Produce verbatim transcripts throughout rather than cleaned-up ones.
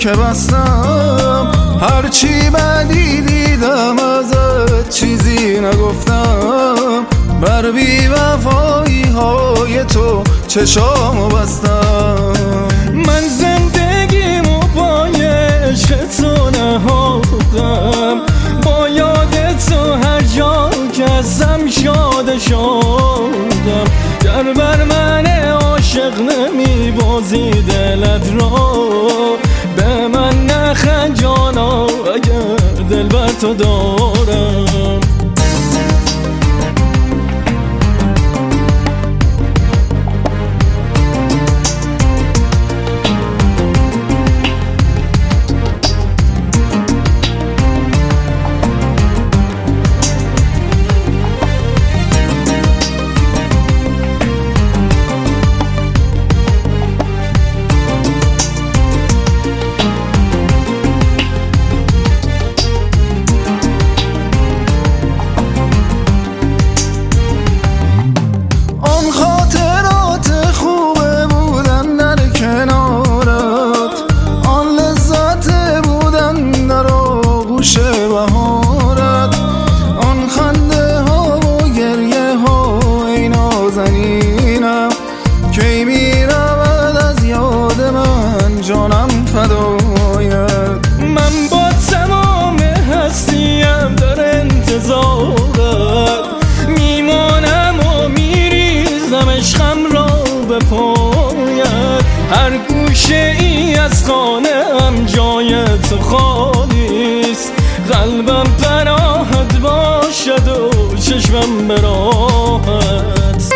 که بستم، هرچی بدی دیدم ازت چیزی نگفتم. بر بی وفایی های تو چشامو بستم. من زندگیمو پای عشق تو نهادم، با یاد تو هر جا که هستم شاد شدم. گر بر من عاشق نمی بازی دلت را، به من نخند جانا اگر دل بر تو دارم. کی میرود از یاد من جانم فدایت. من با تمام هستیم در انتظارت، میمانم و میریزم عشقم را به پایت. هر گوشه ای از خانه ام جای تو خالیست، قلبم پناهت باشد و چشمم به راحت.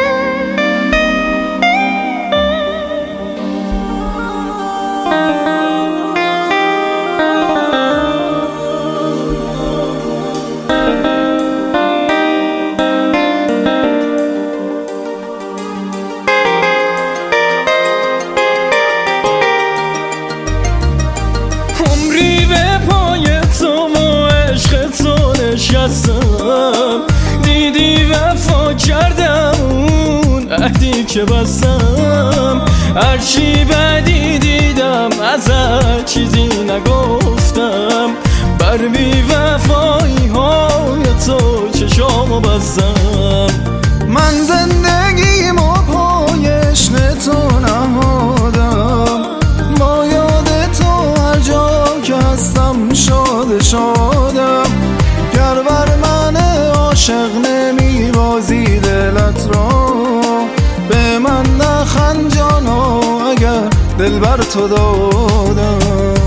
عمری به پای تو و عشق تو نشستم، دیدی وفا کردم اون عهدی که بستم. هرچی بدی دیدم ازت چیزی نگفتم، بر بی وفایی های تو چشامو بستم. من زندگیمو پای عشق تو نهادم، با یاد تو هر جا که هستم شاد شادم. گر بر من عاشق نمی بازی دلت را، به من نخند جانا اگر دل بر تو دادم.